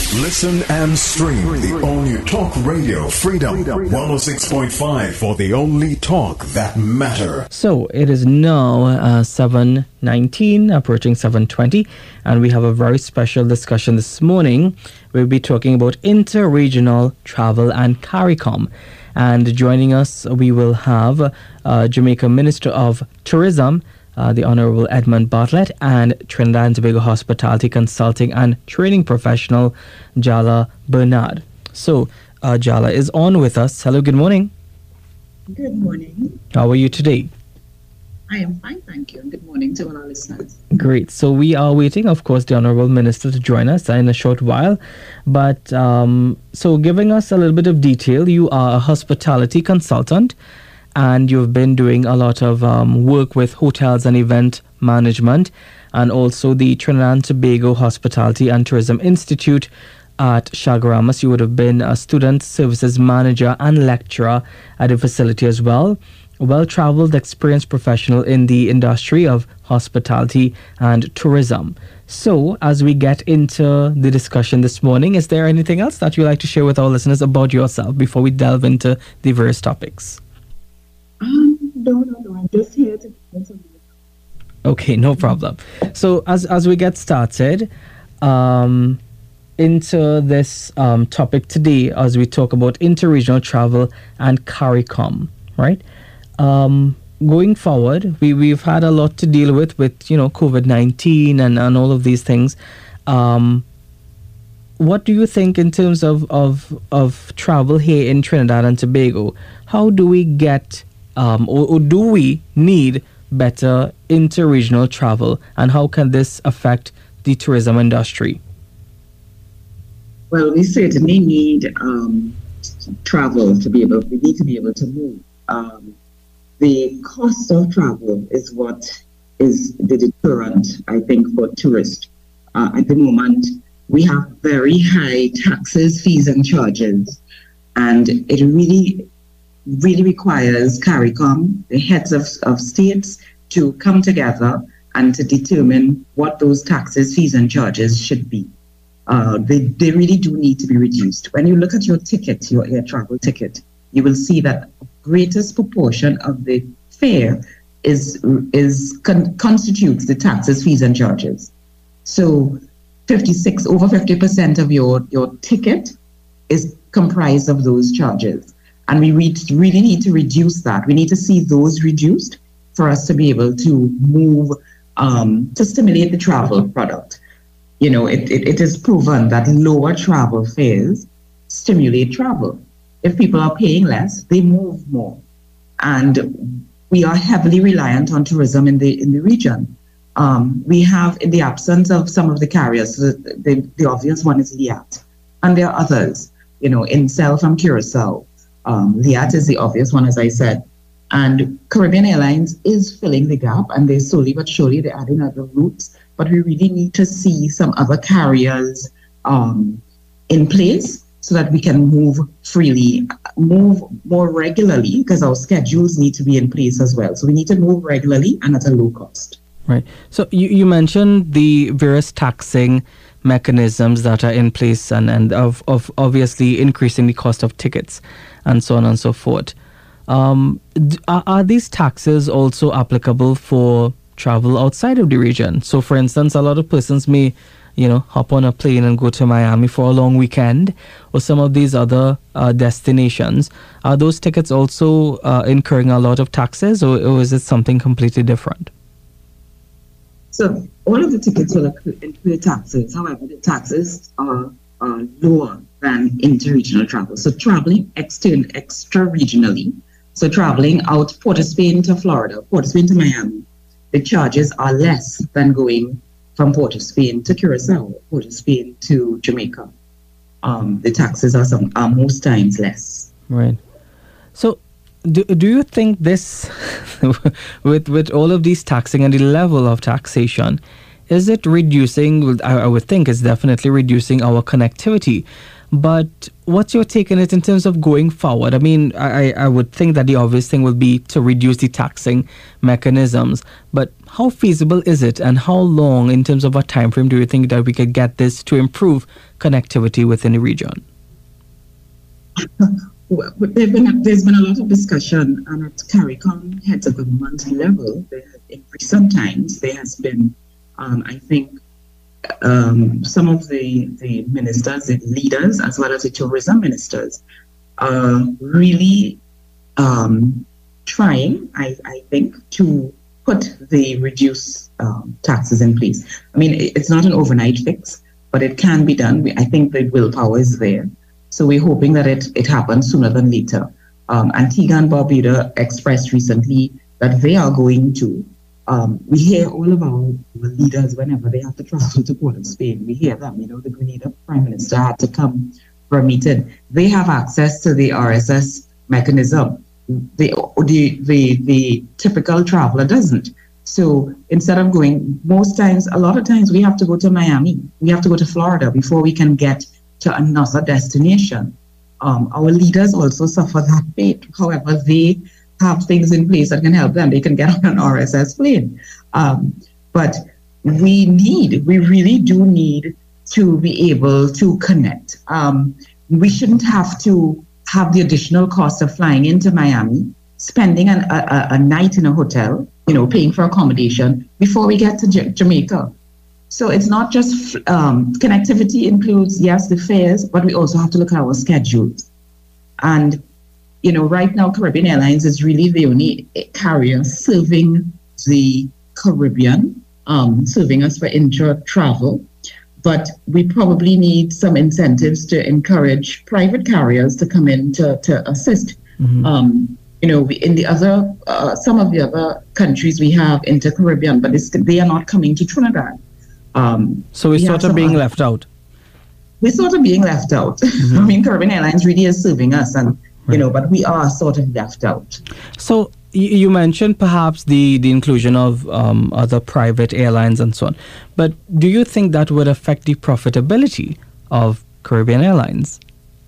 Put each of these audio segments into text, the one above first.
Listen and stream the all-new Talk Radio Freedom 106.5 for the only talk that matter. So it is now 7:19, approaching 7:20, and we have a very special discussion this morning. We'll be talking about inter-regional travel and CARICOM. And joining us, we will have Jamaica Minister of Tourism, the Honorable Edmund Bartlett, and Trinidad and Tobago Hospitality Consulting and Training Professional, Jala Bernard. So, Jala is on with us. Hello, good morning. Good morning. How are you today? I am fine, thank you. And good morning to all our listeners. Great. So we are waiting, of course, the Honorable Minister to join us in a short while. But so giving us a little bit of detail, you are a hospitality consultant, and you've been doing a lot of work with hotels and event management, and also the Trinidad and Tobago Hospitality and Tourism Institute at Chaguaramas. You would have been a student services manager and lecturer at the facility as well. A well-traveled, experienced professional in the industry of hospitality and tourism. So, as we get into the discussion this morning, is there anything else that you'd like to share with our listeners about yourself before we delve into the various topics? No, I'm just here to answer. Okay, no problem. So as we get started into this topic today, as we talk about interregional travel and CARICOM, right? Going forward, we've had a lot to deal with COVID-19 and all of these things. What do you think in terms of travel here in Trinidad and Tobago? How do we get or do we need better interregional travel, and how can this affect the tourism industry? Well, we certainly need travel to be able. We need to be able to move. The cost of travel is what is the deterrent, I think, for tourists. At the moment, we have very high taxes, fees, and charges, and it really requires CARICOM, the heads of states, to come together and to determine what those taxes, fees, and charges should be. They really do need to be reduced. When you look at your ticket, your air travel ticket, you will see that the greatest proportion of the fare constitutes the taxes, fees, and charges. So over 50% of your ticket is comprised of those charges. And we really need to reduce that. We need to see those reduced for us to be able to move, to stimulate the travel product. It is proven that lower travel fares stimulate travel. If people are paying less, they move more. And we are heavily reliant on tourism in the region. We have, in the absence of some of the carriers, the obvious one is Liat. And there are others, Incel from Curacao. Liat is the obvious one, as I said. And Caribbean Airlines is filling the gap, and they're slowly but surely they're adding other routes. But we really need to see some other carriers in place so that we can move freely, move more regularly, because our schedules need to be in place as well. So we need to move regularly and at a low cost. Right. So you mentioned the various taxing mechanisms that are in place and of obviously increasing the cost of tickets and so on and so forth. Are these taxes also applicable for travel outside of the region? So, for instance, a lot of persons may, hop on a plane and go to Miami for a long weekend or some of these other destinations. Are those tickets also incurring a lot of taxes, or is it something completely different? So, all of the tickets will incur taxes. However, the taxes are lower than interregional travel. So, traveling extra-regionally, so traveling out Port of Spain to Florida, Port of Spain to Miami, the charges are less than going from Port of Spain to Curacao, Port of Spain to Jamaica. The taxes are most times less. Right. So, do you think this, with all of these taxing and the level of taxation, is it reducing? I would think it's definitely reducing our connectivity. But what's your take on it in terms of going forward? I mean, I would think that the obvious thing would be to reduce the taxing mechanisms. But how feasible is it, and how long, in terms of a time frame, do you think that we could get this to improve connectivity within the region? Well, there's been a lot of discussion, and at CARICOM heads of government level, in recent times there has been, I think, some of the ministers, the leaders, as well as the tourism ministers, are really trying, I think, to put the reduced taxes in place. I mean, it's not an overnight fix, but it can be done. I think the willpower is there. So we're hoping that it happens sooner than later. Antigua and Barbuda expressed recently that they are going to. We hear all of our leaders whenever they have to travel to Port of Spain. We hear them. The Grenada Prime Minister had to come for a meeting. They have access to the RSS mechanism. The typical traveler doesn't. So instead of going, a lot of times we have to go to Miami. We have to go to Florida before we can get to another destination. Our leaders also suffer that fate. However, they have things in place that can help them. They can get on an RSS plane. But we really do need to be able to connect. We shouldn't have to have the additional cost of flying into Miami, spending a night in a hotel, paying for accommodation before we get to Jamaica. So it's not just connectivity includes, yes, the fares, but we also have to look at our schedules. And, right now, Caribbean Airlines is really the only carrier serving the Caribbean, serving us for intra-travel. But we probably need some incentives to encourage private carriers to come in to assist. Mm-hmm. In the other, some of the other countries we have inter-Caribbean, but they are not coming to Trinidad. So we're sort of being left out. We're sort of being left out. Mm-hmm. I mean, Caribbean Airlines really is serving us, and but we are sort of left out. So you mentioned perhaps the inclusion of other private airlines and so on, but do you think that would affect the profitability of Caribbean Airlines?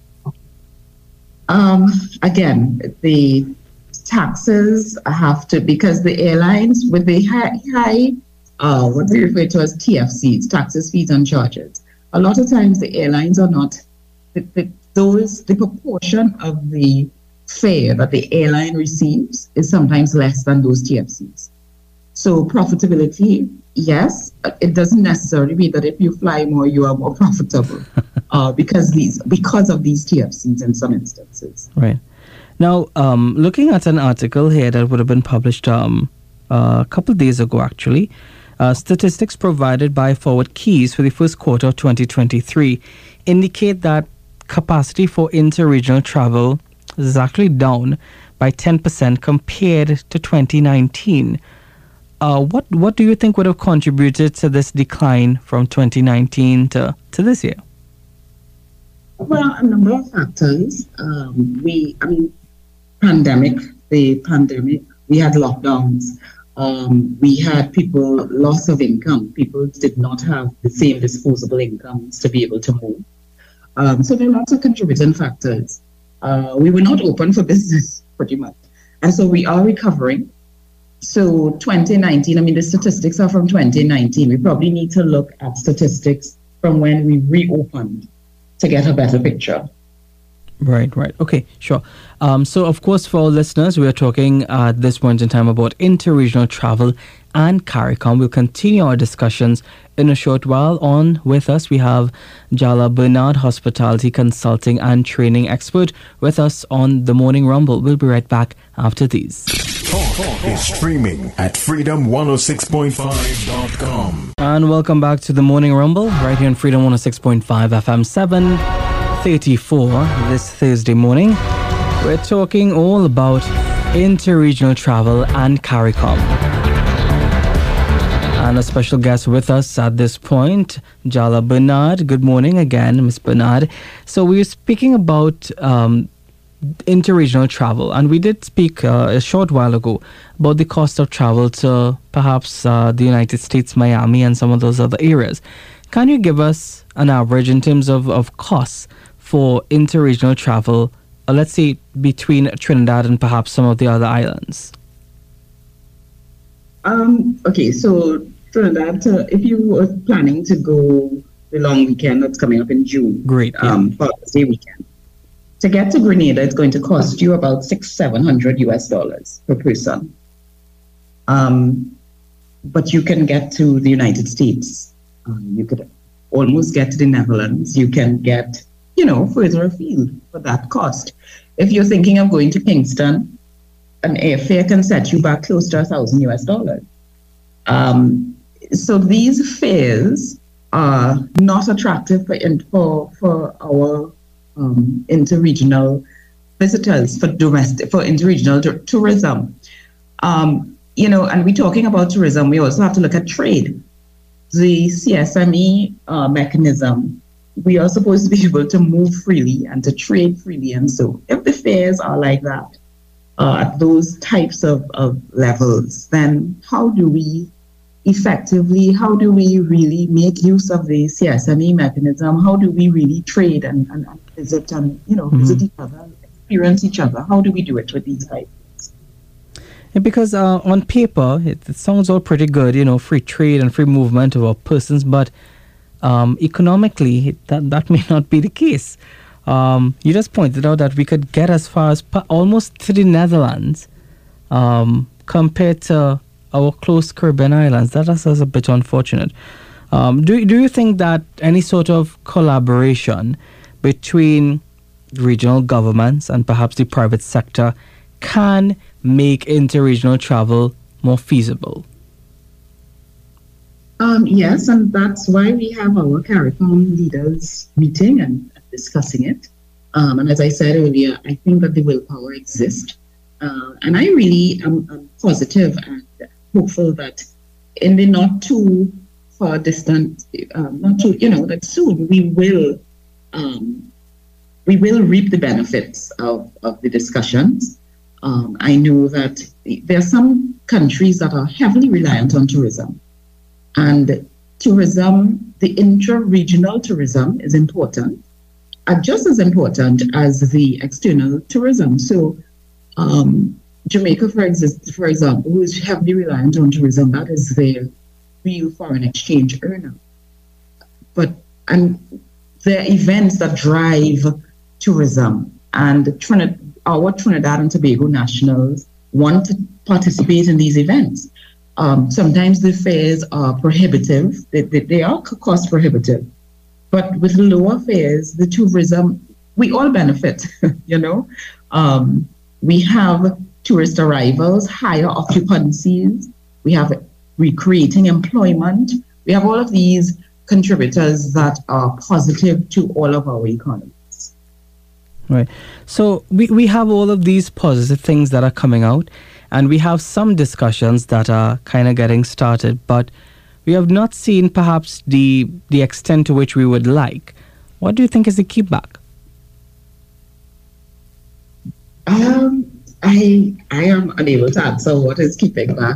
Again, the taxes have to, because the airlines with the high what we refer to as TFCs, taxes, fees, and charges. A lot of times the airlines are not, the proportion of the fare that the airline receives is sometimes less than those TFCs. So profitability, yes, it doesn't necessarily mean that if you fly more, you are more profitable because of these TFCs in some instances. Right. Now, looking at an article here that would have been published a couple of days ago, actually, statistics provided by Forward Keys for the first quarter of 2023 indicate that capacity for interregional travel is actually down by 10% compared to 2019. What do you think would have contributed to this decline from 2019 to this year? Well, a number of factors. Pandemic, we had lockdowns. We had people loss of income. People did not have the same disposable incomes to be able to move. So there are lots of contributing factors. We were not open for business pretty much. And so we are recovering. So 2019, the statistics are from 2019. We probably need to look at statistics from when we reopened to get a better picture. Right. Okay, sure. So, of course, for our listeners, we are talking at this point in time about interregional travel and CARICOM. We'll continue our discussions in a short while. On with us, we have Jala Bernard, hospitality consulting and training expert, with us on The Morning Rumble. We'll be right back after these. Talk is streaming at freedom106.5.com. And welcome back to The Morning Rumble, right here on Freedom 106.5 FM 734 this Thursday morning. We're talking all about interregional travel and CARICOM. And a special guest with us at this point, Jala Bernard. Good morning again, Ms. Bernard. So we were speaking about interregional travel, and we did speak a short while ago about the cost of travel to perhaps the United States, Miami, and some of those other areas. Can you give us an average in terms of costs for interregional travel, let's say between Trinidad and perhaps some of the other islands? Okay, so Trinidad, if you were planning to go the long weekend that's coming up in June, Great, yeah. Father's Day weekend, to get to Grenada, it's going to cost you about $700 per person. But you can get to the United States. You could almost get to the Netherlands. You can get, further afield for that cost. If you're thinking of going to Kingston, an airfare can set you back close to $1,000. So these fares are not attractive for our interregional visitors, for interregional tourism. And we're talking about tourism, we also have to look at trade. The CSME mechanism, we are supposed to be able to move freely and to trade freely. And so if the fares are like that, at those types of levels, then how do we really make use of the CSME mechanism? How do we really trade and visit and, visit each other, experience each other? How do we do it with these types? Yeah, because on paper, it sounds all pretty good, free trade and free movement of our persons, but economically, that may not be the case. You just pointed out that we could get as far as almost to the Netherlands compared to our close Caribbean islands. That is a bit unfortunate. Do you think that any sort of collaboration between regional governments and perhaps the private sector can make interregional travel more feasible? Yes, and that's why we have our CARICOM leaders meeting and discussing it. And as I said earlier, I think that the willpower exists. And I really am positive and hopeful that in the not too far distant, that soon we will reap the benefits of the discussions. I know that there are some countries that are heavily reliant on tourism. And tourism, the intra-regional tourism is important, just as important as the external tourism. So Jamaica, for example, who is heavily reliant on tourism, that is their real foreign exchange earner. And there are events that drive tourism, and our Trinidad and Tobago nationals want to participate in these events. Sometimes the fares are prohibitive. They are cost prohibitive. But with lower fares, the tourism, we all benefit, We have tourist arrivals, higher occupancies. We have recreating employment. We have all of these contributors that are positive to all of our economies. Right. So we have all of these positive things that are coming out, and we have some discussions that are kind of getting started, but we have not seen perhaps the extent to which we would like. What do you think is the key back? I am unable to answer what is keeping back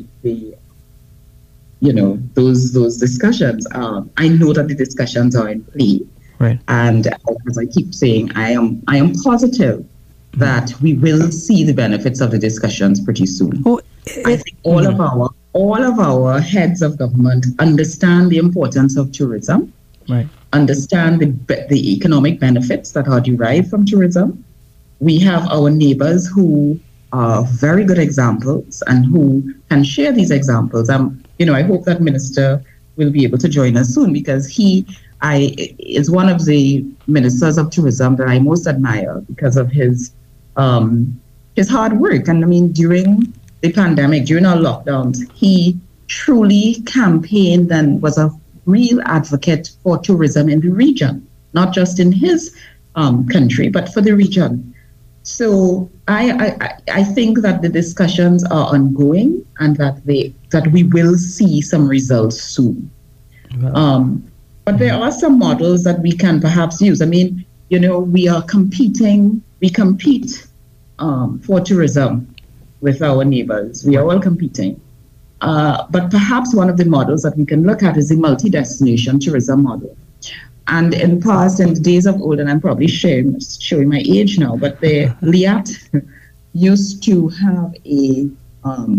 those discussions. I know that the discussions are in play. Right. And as I keep saying, I am positive that we will see the benefits of the discussions pretty soon. I think all of our heads of government understand the importance of tourism, right? Understand the economic benefits that are derived from tourism. We have our neighbors who are very good examples and who can share these examples. I hope that Minister will be able to join us soon, because he is one of the ministers of tourism that I most admire because of his hard work. And during the pandemic, during our lockdowns, he truly campaigned and was a real advocate for tourism in the region, not just in his country, but for the region. So I think that the discussions are ongoing and that we will see some results soon. But there are some models that we can perhaps use. We are competing. We compete for tourism with our neighbors. We are all competing. But perhaps one of the models that we can look at is the multi-destination tourism model. And in the days of old, and I'm probably showing my age now, but the LIAT used to have a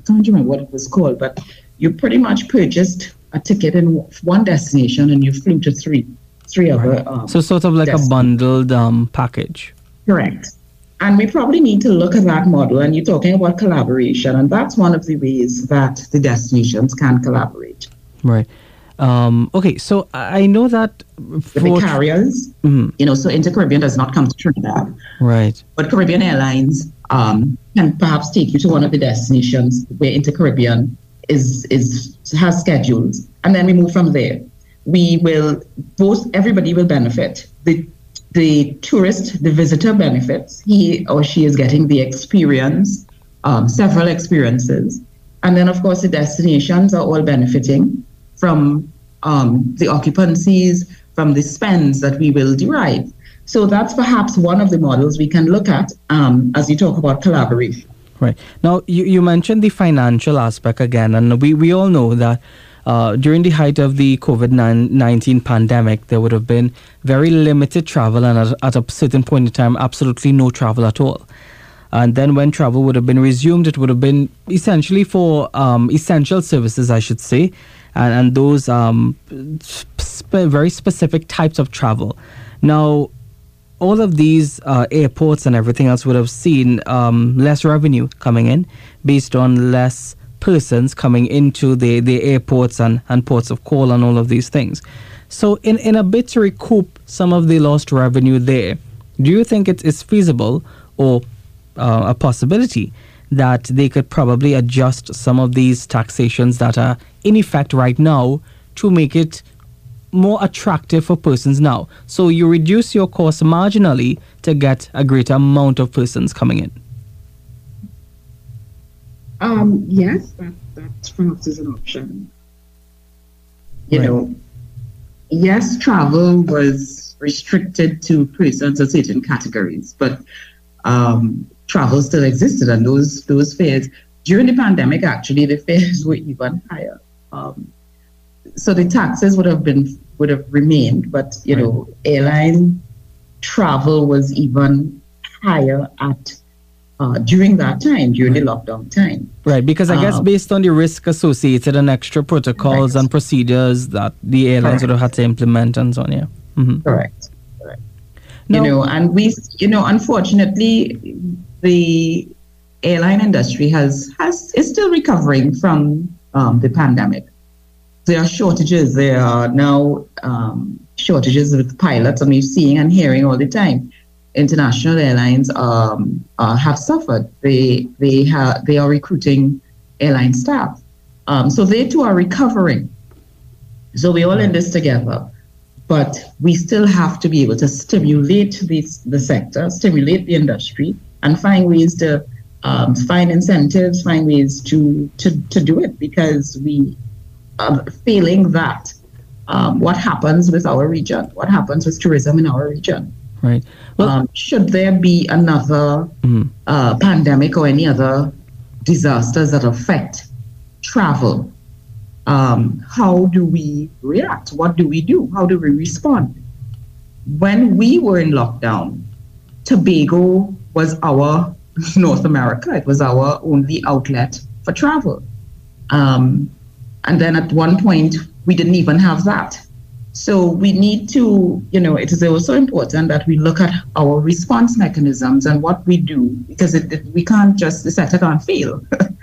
can't remember what it was called, but you pretty much purchased a ticket in one destination and you flew to three other. So sort of like a bundled package. Correct. And we probably need to look at that model. And you're talking about collaboration, and that's one of the ways that the destinations can collaborate. Right. Okay, so I know that for the carriers, so Inter-Caribbean does not come to Trinidad. Right. But Caribbean Airlines can perhaps take you to one of the destinations where Inter-Caribbean has schedules, and then we move from there. Everybody will benefit. The tourist, the visitor benefits. He or she is getting the experience, several experiences. And then, of course, the destinations are all benefiting from the occupancies, from the spends that we will derive. So that's perhaps one of the models we can look at as you talk about collaboration. Right. Now, you mentioned the financial aspect again, and we all know that during the height of the COVID-19 pandemic, there would have been very limited travel, and at a certain point in time, absolutely no travel at all. And then when travel would have been resumed, it would have been essentially for essential services, I should say, and those very specific types of travel. Now, all of these airports and everything else would have seen less revenue coming in based on less persons coming into the airports and ports of call and all of these things. So in a bit to recoup some of the lost revenue there, do you think it is feasible or a possibility that they could probably adjust some of these taxations that are in effect right now to make it more attractive for persons now? So you reduce your cost marginally to get a greater amount of persons coming in. Yes, that perhaps is an option. Yes, travel was restricted to persons of certain categories, but travel still existed, and those fares during the pandemic, actually, the fares were even higher. So the taxes would have remained, but airline travel was even higher at during that time, during the lockdown time. Right, because I guess based on the risk associated and extra protocols and procedures that the airlines would have had to implement and so on, yeah. Mm-hmm. Correct. Now, and we, unfortunately, the airline industry is still recovering from the pandemic. There are shortages. There are now shortages with pilots, and we're seeing and hearing all the time. International airlines have suffered. They are recruiting airline staff, so they too are recovering. So we're all in this together, but we still have to be able to stimulate the sector, stimulate the industry, and find ways to find incentives, find ways to do it, because we are feeling that what happens with our region, what happens with tourism in our region. Right. Well, should there be another pandemic or any other disasters that affect travel, how do we react? What do we do? How do we respond? When we were in lockdown, Tobago was our North America. It was our only outlet for travel. And then at one point, we didn't even have that. So we need to, it is also important that we look at our response mechanisms and what we do, because we can't the sector can't fail,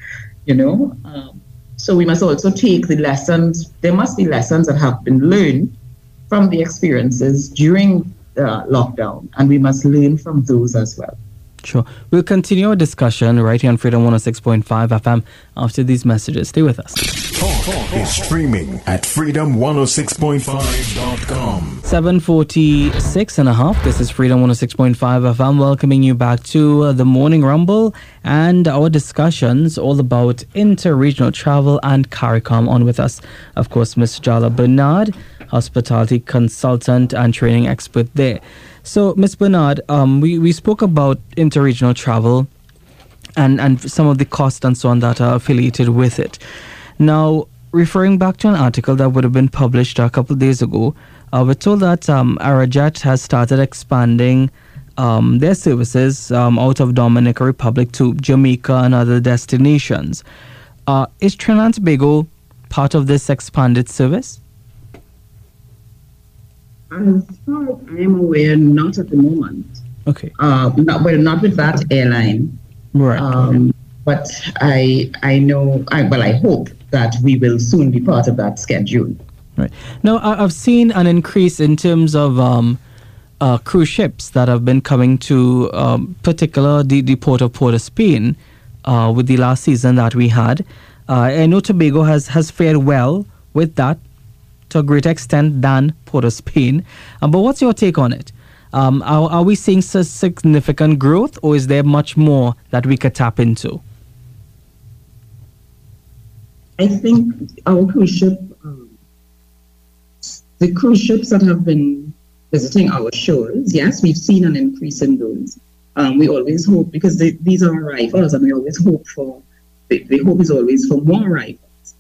So we must also take the lessons. There must be lessons that have been learned from the experiences during the lockdown, and we must learn from those as well. Sure. We'll continue our discussion right here on Freedom 106.5 FM after these messages. Stay with us. Talk is streaming at freedom106.5.com. 7:46 and a half. This is Freedom 106.5 FM, welcoming you back to the Morning Rumble and our discussions all about interregional travel and CARICOM. On with us, of course, Ms. Jala Bernard, hospitality consultant and training expert there. So, Ms. Bernard, we spoke about interregional travel and some of the costs and so on that are affiliated with it. Now, referring back to an article that would have been published a couple of days ago, we're told that Arajet has started expanding their services out of Dominican Republic to Jamaica and other destinations. Is Trinidad and Tobago part of this expanded service? As far as I am aware, not at the moment. Okay. Not with that airline. Right. But I know, I hope that we will soon be part of that schedule. Right. Now, I've seen an increase in terms of cruise ships that have been coming to particular the port of Port of Spain with the last season that we had. I know Tobago has fared well with that to a greater extent than Port of Spain. But what's your take on it? Are we seeing such significant growth, or is there much more that we could tap into? I think our cruise ship, the cruise ships that have been visiting our shores, yes, we've seen an increase in those. We always hope, because these are arrivals, and we always hope for, the hope is always for more arrivals.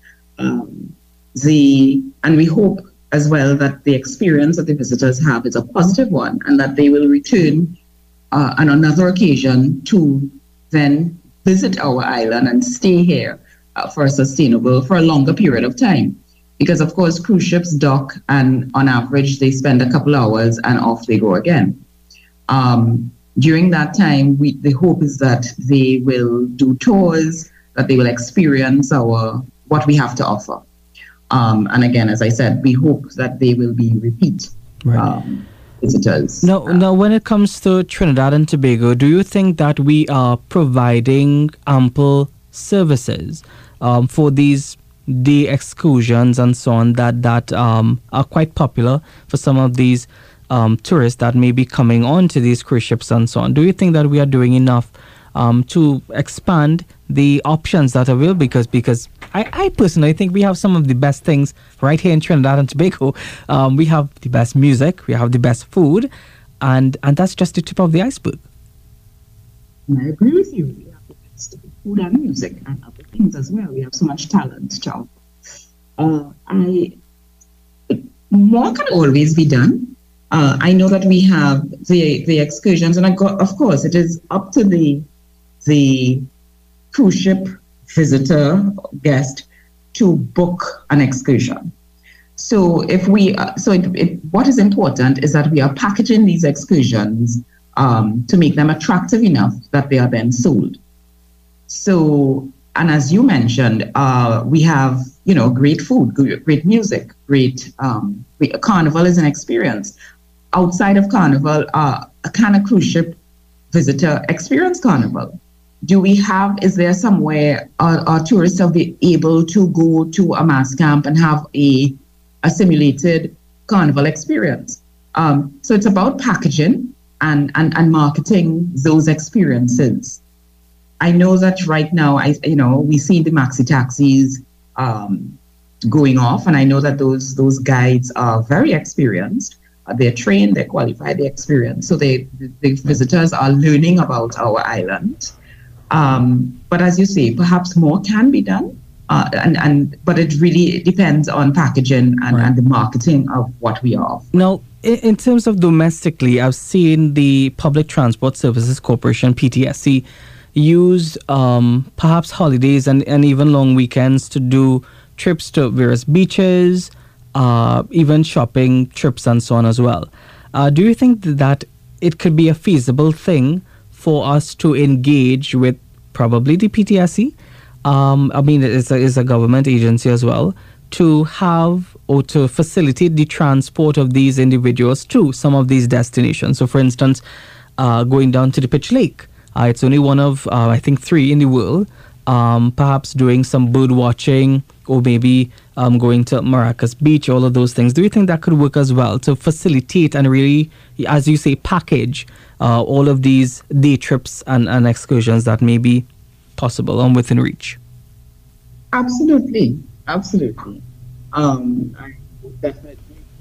And we hope as well that the experience that the visitors have is a positive one, and that they will return on another occasion to then visit our island and stay here for a longer period of time. Because of course, cruise ships dock, and on average, they spend a couple hours and off they go again. During that time, the hope is that they will do tours, that they will experience what we have to offer. And again, as I said, we hope that they will be repeat visitors. Now, when it comes to Trinidad and Tobago, do you think that we are providing ample services for these day excursions and so on that are quite popular for some of these tourists that may be coming onto these cruise ships and so on? Do you think that we are doing enough to expand the options that are available? Because I personally think we have some of the best things right here in Trinidad and Tobago. We have the best music, we have the best food, and that's just the tip of the iceberg. I agree with you. We have the best food and music and other things as well. We have so much talent, Charles. More can always be done. I know that we have the excursions, and of course, it is up to the cruise ship visitor guest to book an excursion. So what is important is that we are packaging these excursions to make them attractive enough that they are then sold. So, and as you mentioned, we have great food, great music, great Carnival is an experience. Outside of Carnival, can a cruise ship visitor experience Carnival? Is there somewhere our tourists will be able to go to a mass camp and have a simulated Carnival experience? So it's about packaging and marketing those experiences. I know that right now, we see the maxi taxis going off, and I know that those guides are very experienced. They're trained, they're qualified, they're experienced. So the visitors are learning about our island. But as you say, perhaps more can be done. But it really depends on packaging and the marketing of what we offer. Now, in terms of domestically, I've seen the Public Transport Services Corporation, PTSC, use perhaps holidays and even long weekends to do trips to various beaches, even shopping trips and so on as well. Do you think that it could be a feasible thing for us to engage with probably the PTSC? I mean, it's a government agency as well, to have or to facilitate the transport of these individuals to some of these destinations. So, for instance, going down to the Pitch Lake. It's only one of, I think, 3 in the world. Perhaps doing some bird watching, or maybe going to Maracas Beach, all of those things. Do you think that could work as well to facilitate and really, as you say, package all of these day trips and excursions that may be possible and within reach? Absolutely. I definitely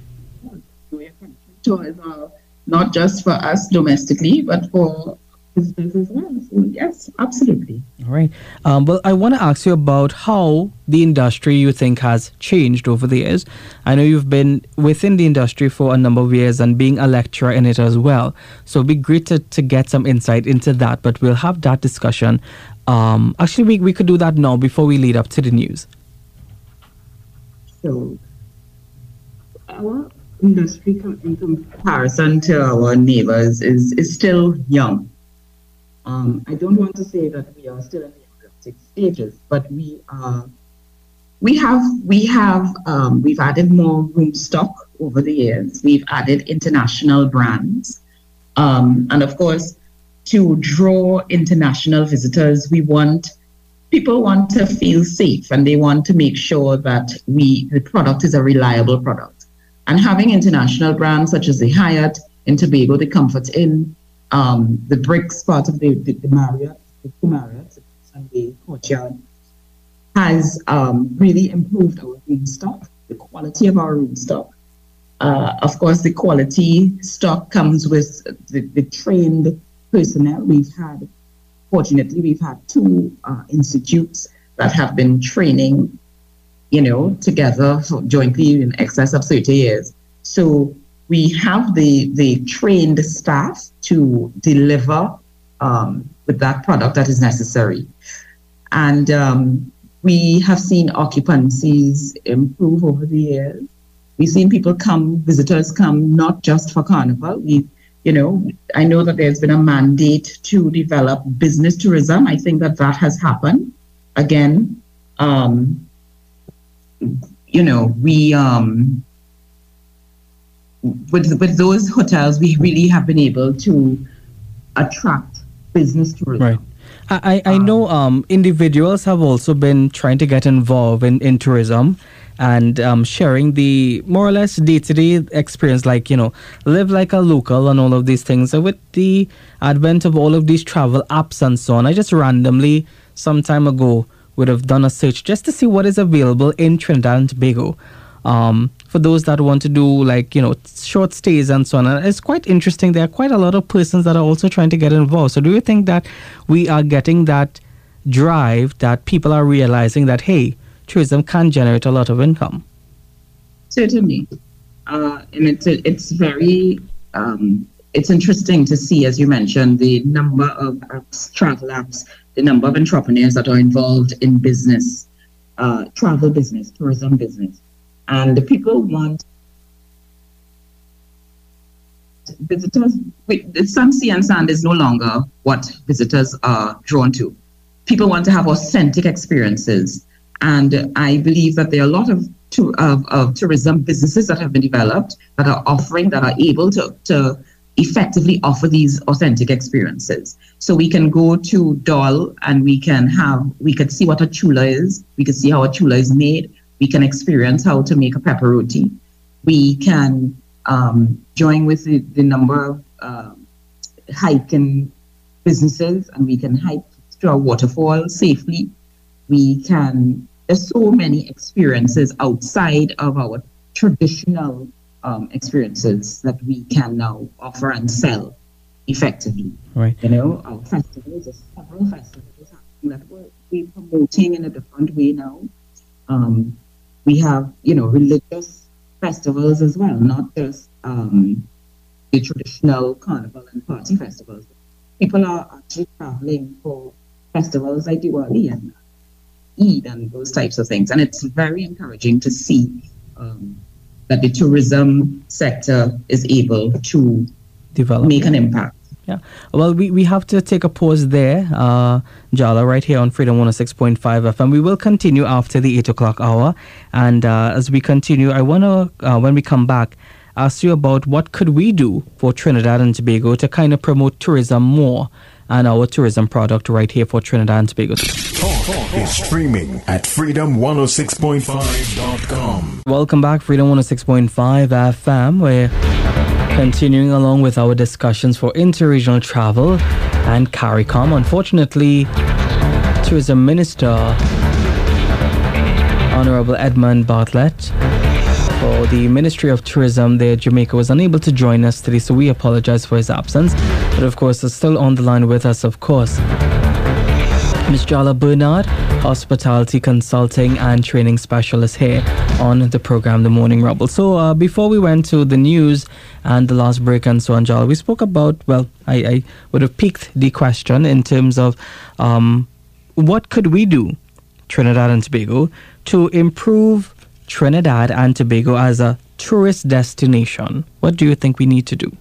tours are not just for us domestically, but for visitors as well. So yes, absolutely. All right. Well, I want to ask you about how the industry you think has changed over the years. I know you've been within the industry for a number of years and being a lecturer in it as well. So it'd be great to get some insight into that, but we'll have that discussion Actually, we could do that now before we lead up to the news. So, our industry in comparison to our neighbors is still young. I don't want to say that we are still in the embryonic stages, but we've added more room stock over the years. We've added international brands, and of course, to draw international visitors, people want to feel safe, and they want to make sure that the product is a reliable product. And having international brands such as the Hyatt in Tobago, the Comfort Inn, the Bricks part of the Marriott, the two Marriotts, and the Courtyard, has really improved our room stock, the quality of our room stock. Of course, the quality stock comes with the trained personnel. Fortunately, we've had two institutes that have been training, together jointly in excess of 30 years. So we have the trained staff to deliver with that product that is necessary. And we have seen occupancies improve over the years. We've seen visitors come not just for Carnival. I know that there's been a mandate to develop business tourism. I think that has happened. Again, with those hotels, we really have been able to attract business tourism. Right. I know individuals have also been trying to get involved in tourism and sharing the more or less day-to-day experience, like, live like a local and all of these things. So with the advent of all of these travel apps and so on, I just randomly, some time ago, would have done a search just to see what is available in Trinidad and Tobago. For those that want to do short stays and so on. And it's quite interesting. There are quite a lot of persons that are also trying to get involved. So do you think that we are getting that drive, that people are realizing that, hey, tourism can generate a lot of income? Certainly. And it's very, it's interesting to see, as you mentioned, the number of apps, travel apps, the number of entrepreneurs that are involved in business, travel business, tourism business. And the people want visitors. Sun, sea, and sand is no longer what visitors are drawn to. People want to have authentic experiences. And I believe that there are a lot of tourism businesses that have been developed that are able to effectively offer these authentic experiences. So we can go to Dole and we can see what a chula is. We can see how a chula is made. We can experience how to make a pepper roti. We can join with the number of hiking businesses, and we can hike to a waterfall safely. There's so many experiences outside of our traditional experiences that we can now offer and sell effectively. Right. Our festivals, there's several festivals that we're promoting in a different way now. We have, religious festivals as well, not just the traditional carnival and party festivals. People are actually traveling for festivals like Diwali and Eid and those types of things. And it's very encouraging to see that the tourism sector is able to make an impact. Yeah. Well, we have to take a pause there, Jala, right here on Freedom 106.5 FM. We will continue after the 8 o'clock hour. And as we continue, I want to, when we come back, ask you about what could we do for Trinidad and Tobago to kind of promote tourism more and our tourism product right here for Trinidad and Tobago. Talk is streaming at freedom106.5.com. Welcome back, Freedom 106.5 FM. We're continuing along with our discussions for interregional travel and CARICOM. Unfortunately, Tourism Minister Honorable Edmund Bartlett for the Ministry of Tourism there at Jamaica was unable to join us today, so we apologize for his absence. But of course, is still on the line with us, of course, Ms. Jala Bernard, Hospitality Consulting and Training Specialist here on the program, The Morning Rumble. So before we went to the news and the last break and so on, Jala, we spoke about, well, I would have piqued the question in terms of what could we do, Trinidad and Tobago, to improve Trinidad and Tobago as a tourist destination? What do you think we need to do?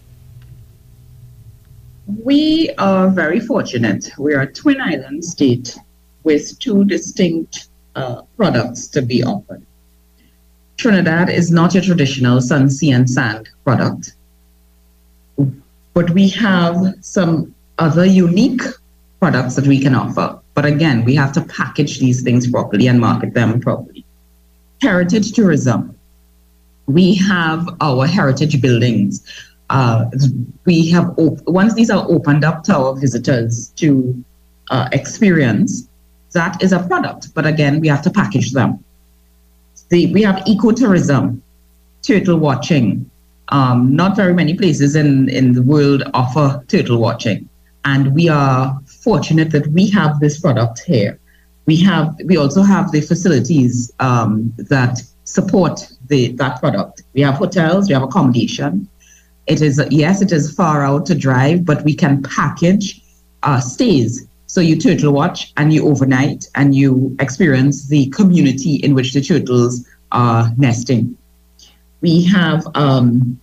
We are very fortunate. We are a twin island state with two distinct products to be offered. Trinidad is not your traditional sun, sea, and sand product, but we have some other unique products that we can offer. But again, we have to package these things properly and market them properly. Heritage tourism. We have our heritage buildings. We have once these are opened up to our visitors to experience, that is a product. But again, we have to package them. We have ecotourism, turtle watching. Not very many places in the world offer turtle watching, and we are fortunate that we have this product here. We also have the facilities that support that product. We have hotels, we have accommodation. It is far out to drive, but we can package stays. So you turtle watch and you overnight and you experience the community in which the turtles are nesting. We have our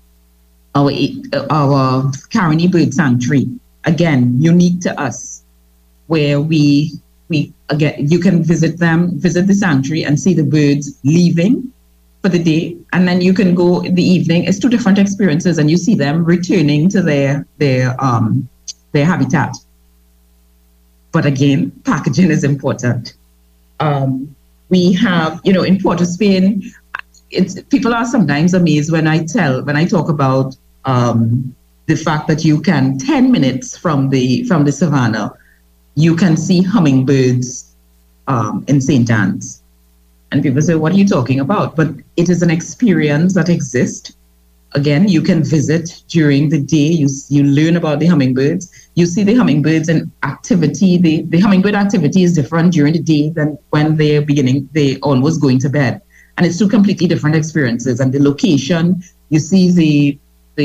Caroni Bird Sanctuary, again, unique to us, where we again, you can visit the sanctuary and see the birds leaving for the day, and then you can go in the evening. It's two different experiences, and you see them returning to their habitat. But again, packaging is important. We have, in Port of Spain, people are sometimes amazed when I talk about the fact that you can 10 minutes from the savannah, you can see hummingbirds in St. Anne's. And people say, what are you talking about? But it is an experience that exists. Again, you can visit during the day. You learn about the hummingbirds. You see the hummingbirds in activity. The hummingbird activity is different during the day than when they're almost going to bed. And it's two completely different experiences. And the location, you see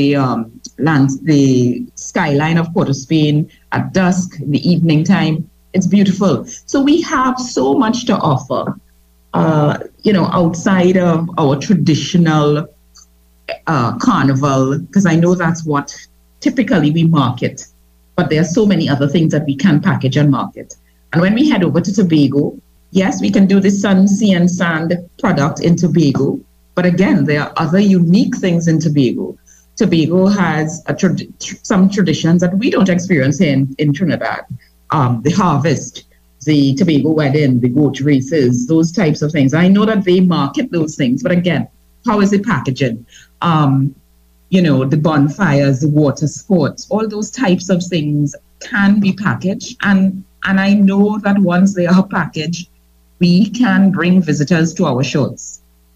the skyline of Port of Spain at dusk, in the evening time. It's beautiful. So we have so much to offer, outside of our traditional carnival, because I know that's what typically we market. But there are so many other things that we can package and market. And when we head over to Tobago, yes, we can do the sun, sea, and sand product in Tobago. But again, there are other unique things in Tobago. Tobago has some traditions that we don't experience here in Trinidad. The harvest, the Tobago wedding, the goat races, those types of things. I know that they market those things, but again, how is it packaging? The bonfires, the water sports, all those types of things can be packaged. And I know that once they are packaged, we can bring visitors to our shores.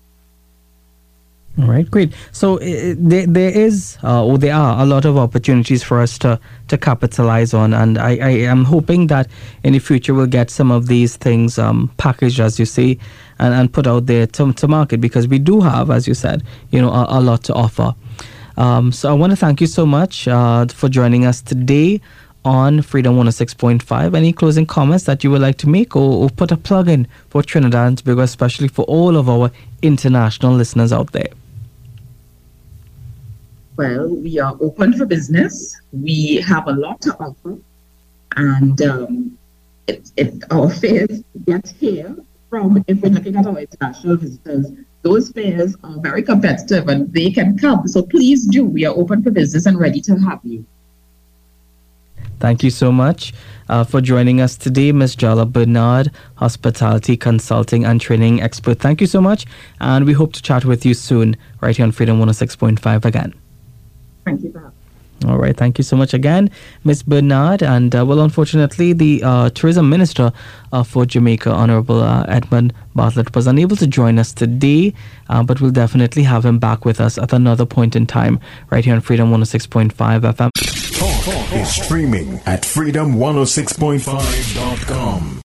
All right, great. So there are a lot of opportunities for us to capitalize on, and I am hoping that in the future we'll get some of these things packaged, as you say, and put out there to market, because we do have, as you said, a lot to offer. So I want to thank you so much for joining us today on Freedom 106.5. Any closing comments that you would like to make, or put a plug in for Trinidad and Tobago, especially for all of our international listeners out there? Well, we are open for business. We have a lot to offer, and our fares get here from, if we're looking at our international visitors, those fares are very competitive and they can come. So please do. We are open for business and ready to have you. Thank you so much for joining us today, Ms. Jala Bernard, hospitality consulting and training expert. Thank you so much, and we hope to chat with you soon right here on Freedom 106.5 again. Thank you for having me. All right, thank you so much again, Ms. Bernard. And unfortunately, the Tourism Minister for Jamaica, Honorable Edmund Bartlett, was unable to join us today, but we'll definitely have him back with us at another point in time right here on Freedom 106.5 FM. Talk is streaming at freedom106.5.com.